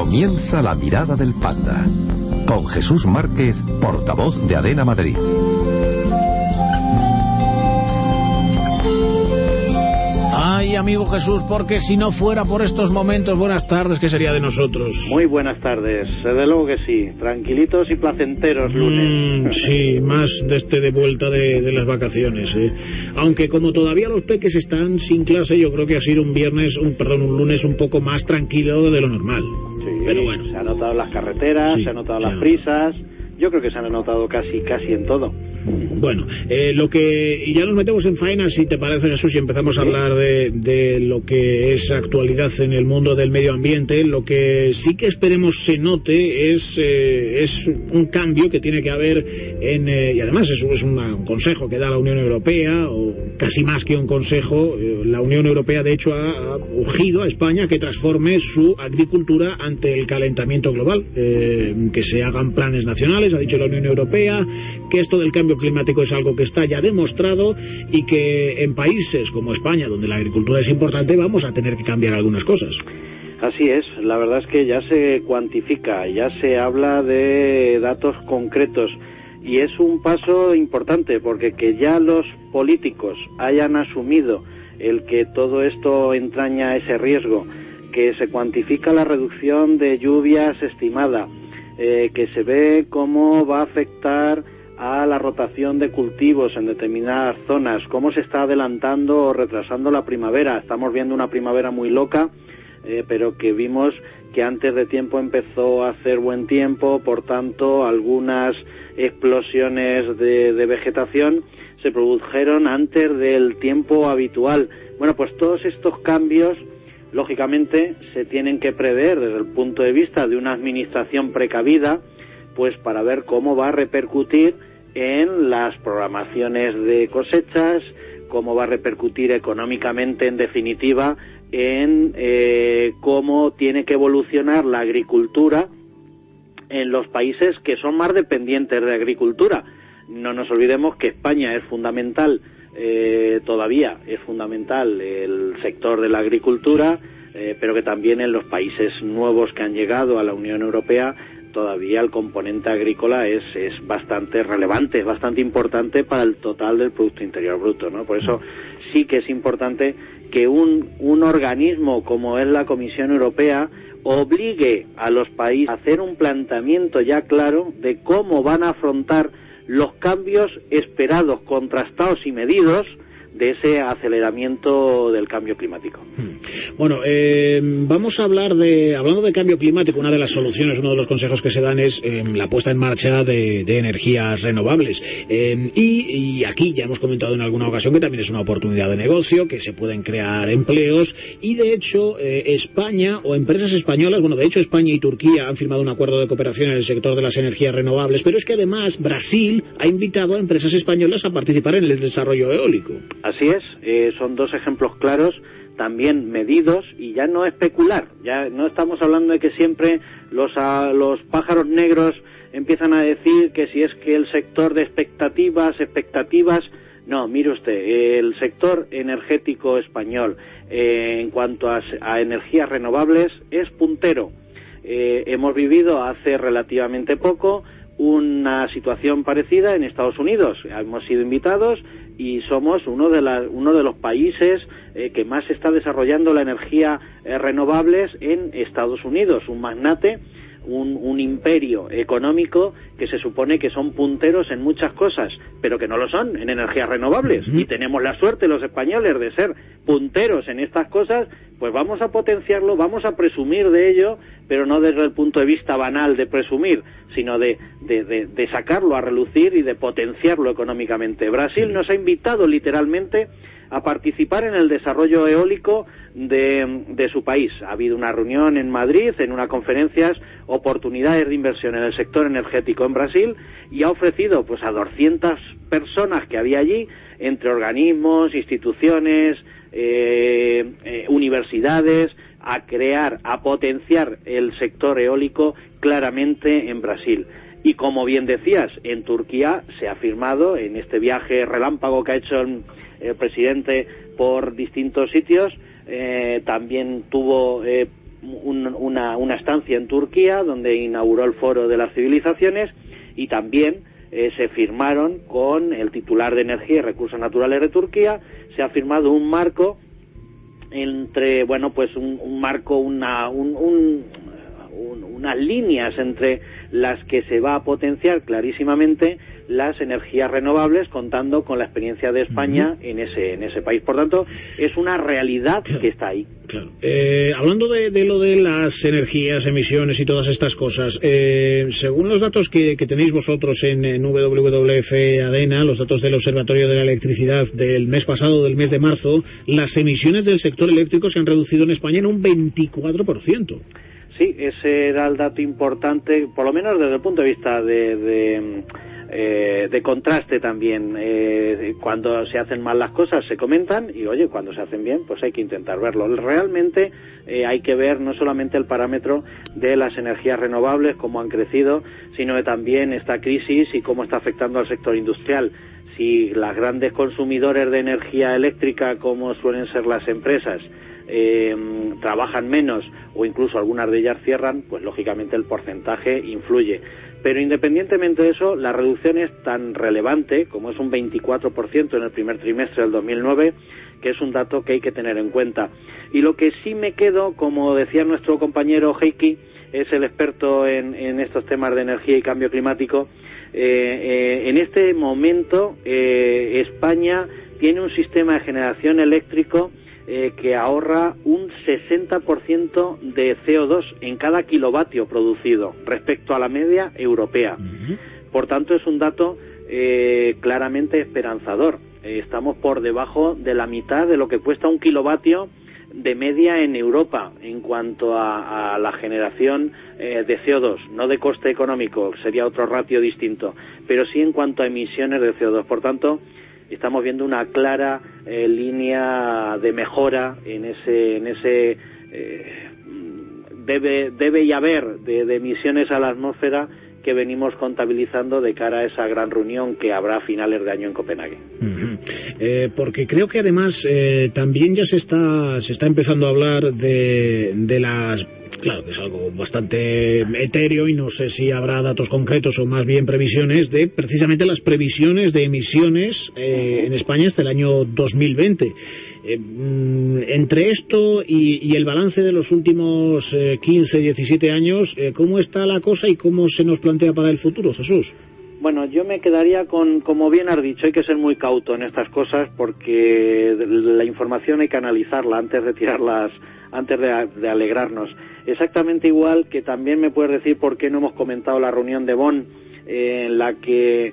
Comienza La Mirada del Panda, con Jesús Márquez, portavoz de ADENA Madrid. Ay, amigo Jesús, porque si no fuera por estos momentos, buenas tardes, ¿qué sería de nosotros? Muy buenas tardes, desde luego que sí, tranquilitos y placenteros lunes. Sí, más de vuelta de las vacaciones, Aunque como todavía los peques están sin clase, yo creo que ha sido un lunes un poco más tranquilo de lo normal. Sí, pero bueno. Se han notado las carreteras, sí, se han notado las prisas, yo creo que se han notado casi en todo. Bueno, y ya nos metemos en faena, si te parece, Jesús, y empezamos a hablar de lo que es actualidad en el mundo del medio ambiente. Lo que sí que esperemos se note es un cambio que tiene que haber y además es un consejo que da la Unión Europea, o casi más que un consejo. La Unión Europea, de hecho, ha urgido a España que transforme su agricultura ante el calentamiento global, que se hagan planes nacionales. Ha dicho la Unión Europea que esto del cambio climático es algo que está ya demostrado y que en países como España, donde la agricultura es importante, vamos a tener que cambiar algunas cosas. Así es, la verdad es que ya se cuantifica, ya se habla de datos concretos y es un paso importante, porque que ya los políticos hayan asumido el que todo esto entraña ese riesgo, que se cuantifica la reducción de lluvias estimada, que se ve cómo va a afectar a la rotación de cultivos en determinadas zonas, cómo se está adelantando o retrasando la primavera. Estamos viendo una primavera muy loca, pero que vimos que antes de tiempo empezó a hacer buen tiempo, por tanto algunas explosiones de vegetación se produjeron antes del tiempo habitual. Bueno, pues todos estos cambios lógicamente se tienen que prever desde el punto de vista de una administración precavida, pues para ver cómo va a repercutir en las programaciones de cosechas, cómo va a repercutir económicamente, en definitiva, en cómo tiene que evolucionar la agricultura en los países que son más dependientes de agricultura. No nos olvidemos que España es fundamental, todavía es fundamental el sector de la agricultura, pero que también en los países nuevos que han llegado a la Unión Europea todavía el componente agrícola es bastante relevante, es bastante importante para el total del Producto Interior Bruto, ¿no? Por eso sí que es importante que un organismo como es la Comisión Europea obligue a los países a hacer un planteamiento ya claro de cómo van a afrontar los cambios esperados, contrastados y medidos de ese aceleramiento del cambio climático. Bueno, vamos a hablando de cambio climático. Una de las soluciones, uno de los consejos que se dan es la puesta en marcha de energías renovables. Y aquí ya hemos comentado en alguna ocasión que también es una oportunidad de negocio, que se pueden crear empleos, y de hecho España o empresas españolas, España y Turquía han firmado un acuerdo de cooperación en el sector de las energías renovables, pero es que además Brasil ha invitado a empresas españolas a participar en el desarrollo eólico. Así es, son dos ejemplos claros, también medidos, y ya no especular, ya no estamos hablando de que siempre los pájaros negros empiezan a decir que si es que el sector de expectativas, no, mire usted, el sector energético español en cuanto a energías renovables es puntero. Hemos vivido hace relativamente poco una situación parecida en Estados Unidos, hemos sido invitados y somos uno de los países que más está desarrollando la energía renovables en Estados Unidos, un magnate, un imperio económico que se supone que son punteros en muchas cosas, pero que no lo son en energías renovables. Y tenemos la suerte los españoles de ser punteros en estas cosas, pues vamos a potenciarlo, vamos a presumir de ello, pero no desde el punto de vista banal de presumir, sino de sacarlo a relucir y de potenciarlo económicamente. Brasil nos ha invitado literalmente a participar en el desarrollo eólico de su país. Ha habido una reunión en Madrid, en una conferencia, oportunidades de inversión en el sector energético en Brasil, y ha ofrecido pues a 200 personas que había allí, entre organismos, instituciones, universidades, a potenciar el sector eólico claramente en Brasil. Y como bien decías, en Turquía se ha firmado, en este viaje relámpago que ha hecho el presidente por distintos sitios, también tuvo una estancia en Turquía donde inauguró el Foro de las Civilizaciones, y también se firmaron con el titular de Energía y Recursos Naturales de Turquía, se ha firmado un marco entre, bueno, pues un marco, unas líneas entre las que se va a potenciar clarísimamente las energías renovables, contando con la experiencia de España en ese país. Por tanto, es una realidad que está ahí. Claro. Hablando de lo de las energías, emisiones y todas estas cosas, según los datos que tenéis vosotros en WWF ADENA, los datos del Observatorio de la Electricidad del mes pasado, del mes de marzo, las emisiones del sector eléctrico se han reducido en España en un 24%. Sí, ese era el dato importante, por lo menos desde el punto de vista de contraste también. Cuando se hacen mal las cosas se comentan, y oye, cuando se hacen bien, pues hay que intentar verlo. Realmente hay que ver no solamente el parámetro de las energías renovables, cómo han crecido, sino que también esta crisis y cómo está afectando al sector industrial. Si las grandes consumidores de energía eléctrica, como suelen ser las empresas, trabajan menos, o incluso algunas de ellas cierran, pues lógicamente el porcentaje influye. Pero independientemente de eso, la reducción es tan relevante como es un 24% en el primer trimestre del 2009, que es un dato que hay que tener en cuenta. Y lo que sí me quedo, como decía nuestro compañero Heikki, es el experto en estos temas de energía y cambio climático. En este momento España tiene un sistema de generación eléctrico que ahorra un 60% de CO2 en cada kilovatio producido respecto a la media europea. Por tanto, es un dato claramente esperanzador. Estamos por debajo de la mitad de lo que cuesta un kilovatio de media en Europa en cuanto a la generación de CO2, no de coste económico, sería otro ratio distinto, pero sí en cuanto a emisiones de CO2. Por tanto, estamos viendo una clara línea de mejora en ese debe y haber de emisiones a la atmósfera que venimos contabilizando de cara a esa gran reunión que habrá a finales de año en Copenhague. Porque creo que además también ya se está empezando a hablar de las... Claro que es algo bastante etéreo y no sé si habrá datos concretos o más bien previsiones de precisamente las previsiones de emisiones en España hasta el año 2020. Entre esto y el balance de los últimos 15, 17 años, ¿cómo está la cosa y cómo se nos plantea para el futuro, Jesús? Bueno, yo me quedaría con, como bien has dicho, hay que ser muy cauto en estas cosas porque la información hay que analizarla antes de tirarlas, antes de alegrarnos. Exactamente igual que también me puedes decir por qué no hemos comentado la reunión de Bonn en la que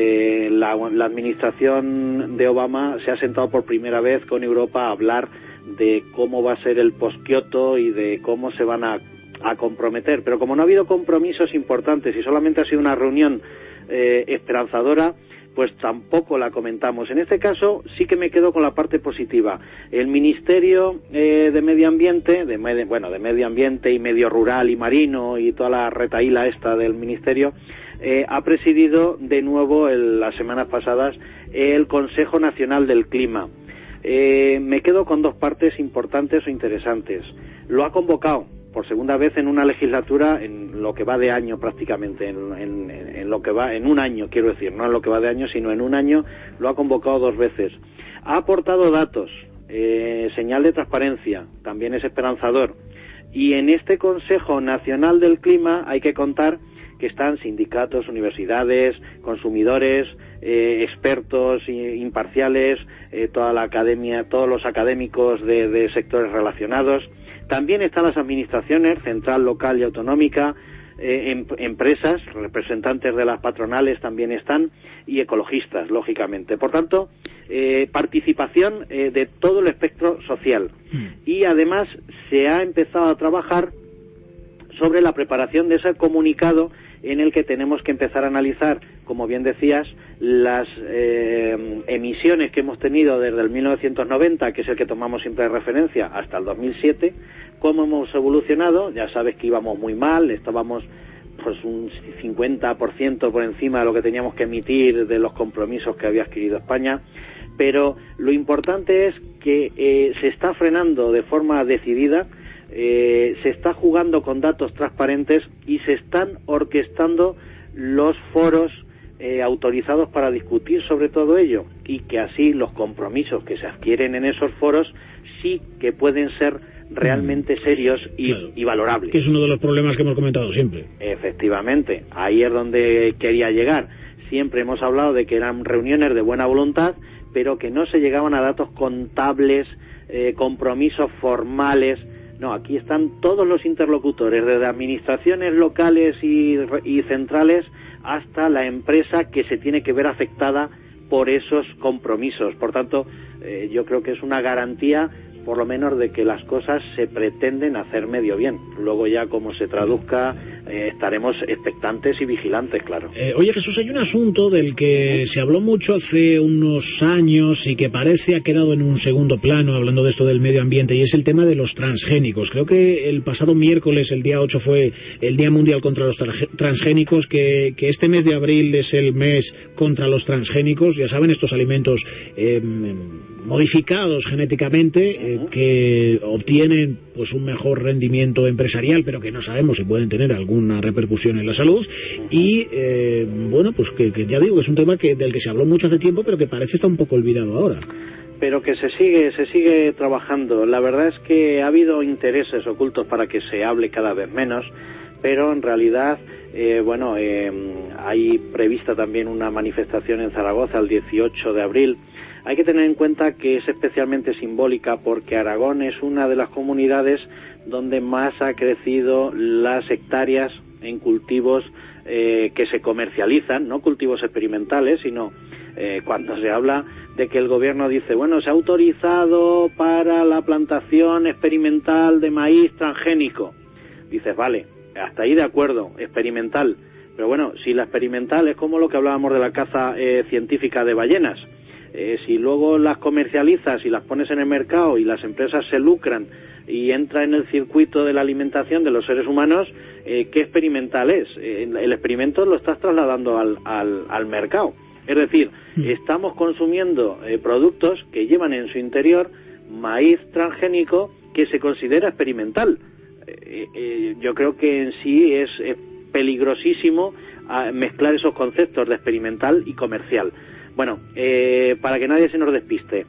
la administración de Obama se ha sentado por primera vez con Europa a hablar de cómo va a ser el post-Kyoto y de cómo se van a comprometer. Pero como no ha habido compromisos importantes y solamente ha sido una reunión esperanzadora, pues tampoco la comentamos. En este caso sí que me quedo con la parte positiva. El Ministerio de Medio Ambiente, de Medio Ambiente y Medio Rural y Marino y toda la retahíla esta del Ministerio, ha presidido de nuevo las semanas pasadas el Consejo Nacional del Clima. Me quedo con dos partes importantes o interesantes. Lo ha convocado por segunda vez en una legislatura, en lo que va de año prácticamente, en lo que va, en un año quiero decir, no en lo que va de año, sino en un año, lo ha convocado dos veces. Ha aportado datos, señal de transparencia, también es esperanzador. Y en este Consejo Nacional del Clima hay que contar que están sindicatos, universidades, consumidores, expertos imparciales, toda la academia, todos los académicos de sectores relacionados. También están las administraciones, central, local y autonómica, empresas, representantes de las patronales también están, y ecologistas, lógicamente. Por tanto, participación de todo el espectro social. Y además se ha empezado a trabajar sobre la preparación de ese comunicado en el que tenemos que empezar a analizar, como bien decías, las emisiones que hemos tenido desde el 1990, que es el que tomamos siempre de referencia, hasta el 2007, cómo hemos evolucionado. Ya sabes que íbamos muy mal, estábamos pues un 50% por encima de lo que teníamos que emitir de los compromisos que había adquirido España, pero lo importante es que se está frenando de forma decidida se está jugando con datos transparentes y se están orquestando los foros autorizados para discutir sobre todo ello, y que así los compromisos que se adquieren en esos foros sí que pueden ser realmente serios y valorables. Que es uno de los problemas que hemos comentado siempre. Efectivamente, ahí es donde quería llegar. Siempre hemos hablado de que eran reuniones de buena voluntad, pero que no se llegaban a datos contables, compromisos formales. No, aquí están todos los interlocutores, desde administraciones locales y centrales hasta la empresa que se tiene que ver afectada por esos compromisos. Por tanto, yo creo que es una garantía, por lo menos, de que las cosas se pretenden hacer medio bien. Luego ya como se traduzca, estaremos expectantes y vigilantes, claro. Oye, Jesús, hay un asunto del que se habló mucho hace unos años y que parece ha quedado en un segundo plano, hablando de esto del medio ambiente, y es el tema de los transgénicos. Creo que el pasado miércoles, el día 8, fue el Día Mundial contra los Transgénicos, que este mes de abril es el mes contra los transgénicos. Ya saben, estos alimentos modificados genéticamente, que obtienen pues un mejor rendimiento empresarial, pero que no sabemos si pueden tener alguna repercusión en la salud. Y bueno, pues que ya digo que es un tema del que se habló mucho hace tiempo, pero que parece estar un poco olvidado ahora. Pero que se sigue trabajando. La verdad es que ha habido intereses ocultos para que se hable cada vez menos, pero en realidad hay prevista también una manifestación en Zaragoza el 18 de abril. Hay que tener en cuenta que es especialmente simbólica porque Aragón es una de las comunidades donde más ha crecido las hectáreas en cultivos que se comercializan, no cultivos experimentales, sino cuando se habla de que el gobierno dice, bueno, se ha autorizado para la plantación experimental de maíz transgénico. Dices, vale, hasta ahí de acuerdo, experimental. Pero bueno, si la experimental es como lo que hablábamos de la caza científica de ballenas, si luego las comercializas y las pones en el mercado y las empresas se lucran y entra en el circuito de la alimentación de los seres humanos, ¿qué experimental es? El experimento lo estás trasladando al mercado. Es decir, estamos consumiendo productos que llevan en su interior maíz transgénico que se considera experimental. Yo creo que en sí es peligrosísimo mezclar esos conceptos de experimental y comercial. Bueno, para que nadie se nos despiste,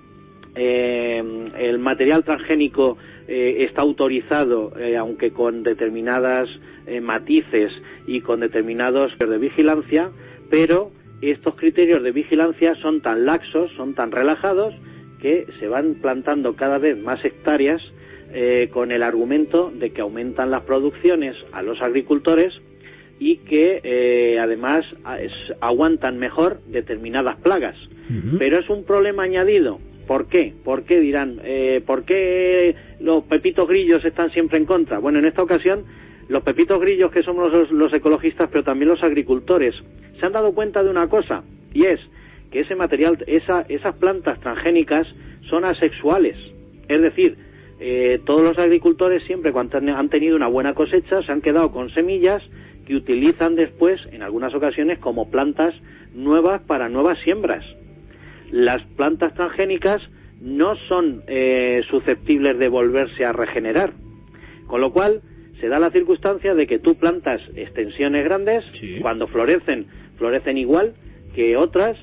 el material transgénico está autorizado, aunque con determinadas matices y con determinados de vigilancia, pero estos criterios de vigilancia son tan laxos, son tan relajados, que se van plantando cada vez más hectáreas con el argumento de que aumentan las producciones a los agricultores y que además aguantan mejor determinadas plagas. Pero es un problema añadido. ¿Por qué? ¿Por qué dirán? ¿Por qué los pepitos grillos están siempre en contra? Bueno, en esta ocasión, los pepitos grillos, que somos los ecologistas, pero también los agricultores, se han dado cuenta de una cosa, y es que ese material, esas plantas transgénicas son asexuales. Es decir, todos los agricultores, siempre cuando han tenido una buena cosecha, se han quedado con semillas que utilizan después, en algunas ocasiones, como plantas nuevas para nuevas siembras. Las plantas transgénicas no son susceptibles de volverse a regenerar, con lo cual se da la circunstancia de que tú plantas extensiones grandes, sí, cuando florecen igual que otras,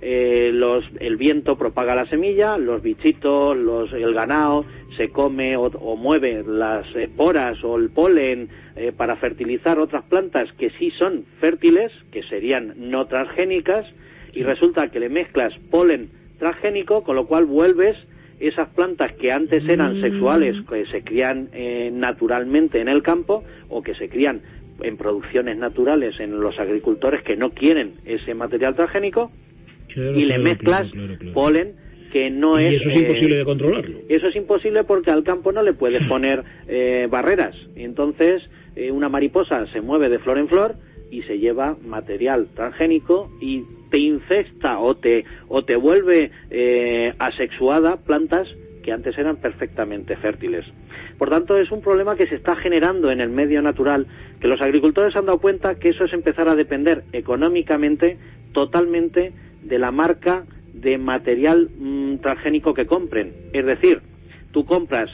el viento propaga la semilla, los bichitos, el ganado se come o mueve las esporas o el polen para fertilizar otras plantas que sí son fértiles, que serían no transgénicas, y resulta que le mezclas polen transgénico, con lo cual vuelves esas plantas que antes eran sexuales, que se crían naturalmente en el campo o que se crían en producciones naturales en los agricultores que no quieren ese material transgénico, y le mezclas polen que no es... Y eso es imposible de controlarlo. Eso es imposible porque al campo no le puedes poner barreras. Entonces, una mariposa se mueve de flor en flor y se lleva material transgénico y te infecta o te vuelve asexuada plantas que antes eran perfectamente fértiles. Por tanto, es un problema que se está generando en el medio natural, que los agricultores han dado cuenta que eso es empezar a depender económicamente totalmente de la marca de material transgénico que compren. Es decir, tú compras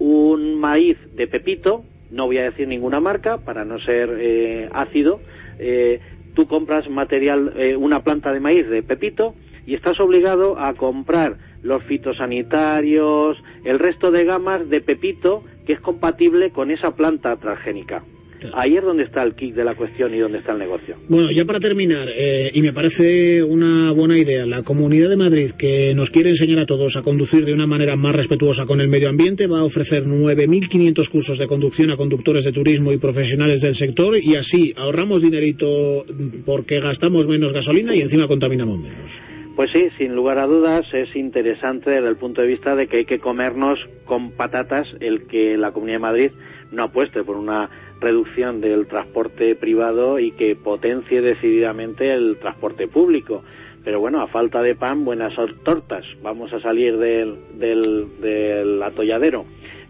un maíz de pepito, no voy a decir ninguna marca para no ser ácido, tú compras una planta de maíz de pepito y estás obligado a comprar los fitosanitarios, el resto de gamas de pepito que es compatible con esa planta transgénica. Ahí es donde está el kit de la cuestión y donde está el negocio. Bueno, ya para terminar, y me parece una buena idea, la Comunidad de Madrid, que nos quiere enseñar a todos a conducir de una manera más respetuosa con el medio ambiente, va a ofrecer 9.500 cursos de conducción a conductores de turismo y profesionales del sector, y así ahorramos dinerito porque gastamos menos gasolina y encima contaminamos menos. Pues sí, sin lugar a dudas es interesante desde el punto de vista de que hay que comernos con patatas el que la Comunidad de Madrid no apueste por una reducción del transporte privado y que potencie decididamente el transporte público. Pero bueno, a falta de pan, buenas tortas. Vamos a salir del atolladero.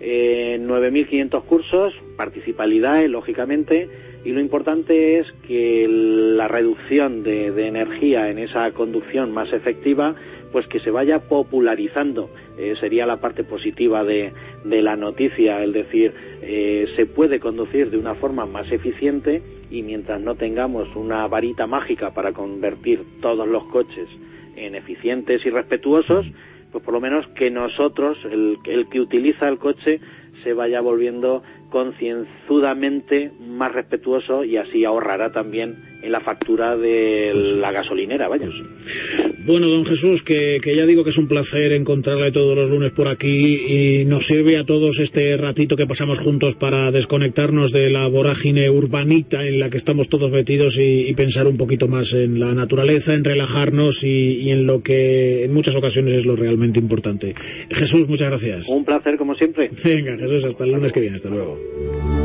9.500 cursos, participa el IDAE, lógicamente, y lo importante es que la reducción de energía en esa conducción más efectiva, pues que se vaya popularizando. Sería la parte positiva de la noticia, es decir, se puede conducir de una forma más eficiente, y mientras no tengamos una varita mágica para convertir todos los coches en eficientes y respetuosos, pues por lo menos que nosotros, el que utiliza el coche, se vaya volviendo concienzudamente más respetuoso, y así ahorrará también en la factura de la gasolinera, vaya. Bueno, don Jesús, que ya digo que es un placer encontrarle todos los lunes por aquí, y nos sirve a todos este ratito que pasamos juntos para desconectarnos de la vorágine urbanita en la que estamos todos metidos y pensar un poquito más en la naturaleza, en relajarnos y en lo que en muchas ocasiones es lo realmente importante. Jesús, muchas gracias. Un placer como siempre. Venga, Jesús, hasta el lunes que viene. Hasta luego.